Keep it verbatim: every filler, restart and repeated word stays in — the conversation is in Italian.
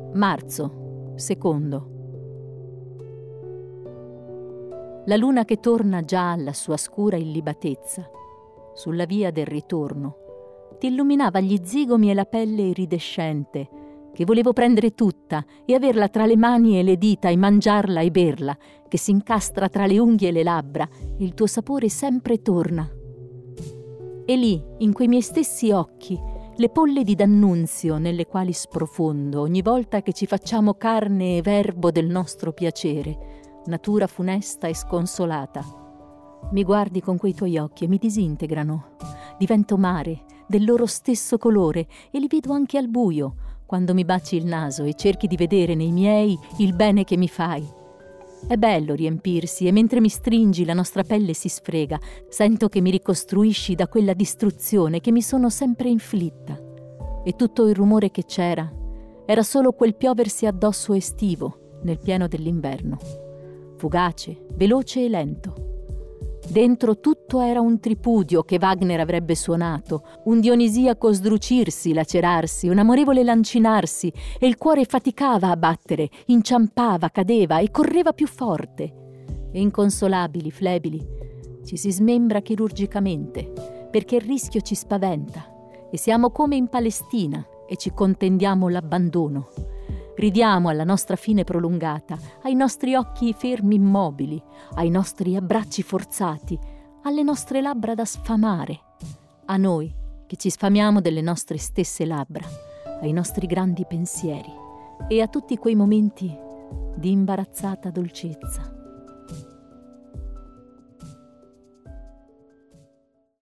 Marzo, secondo. La luna che torna già alla sua scura illibatezza, sulla via del ritorno, ti illuminava gli zigomi e la pelle iridescente, che volevo prendere tutta e averla tra le mani e le dita e mangiarla e berla, che si incastra tra le unghie e le labbra e il tuo sapore sempre torna. E lì, in quei miei stessi occhi, le polle di D'Annunzio nelle quali sprofondo ogni volta che ci facciamo carne e verbo del nostro piacere, natura funesta e sconsolata. Mi guardi con quei tuoi occhi e mi disintegrano. Divento mare, del loro stesso colore, e li vedo anche al buio, quando mi baci il naso e cerchi di vedere nei miei il bene che mi fai. È bello riempirsi e mentre mi stringi la nostra pelle si sfrega, sento che mi ricostruisci da quella distruzione che mi sono sempre inflitta. E tutto il rumore che c'era era solo quel pioversi addosso estivo nel pieno dell'inverno, fugace, veloce e lento. Dentro tutto era un tripudio che Wagner avrebbe suonato, un dionisiaco sdrucirsi, lacerarsi, un amorevole lancinarsi, e il cuore faticava a battere, inciampava, cadeva e correva più forte. E inconsolabili, flebili, ci si smembra chirurgicamente, perché il rischio ci spaventa, e siamo come in Palestina e ci contendiamo l'abbandono. Ridiamo alla nostra fine prolungata, ai nostri occhi fermi immobili, ai nostri abbracci forzati, alle nostre labbra da sfamare, a noi che ci sfamiamo delle nostre stesse labbra, ai nostri grandi pensieri e a tutti quei momenti di imbarazzata dolcezza.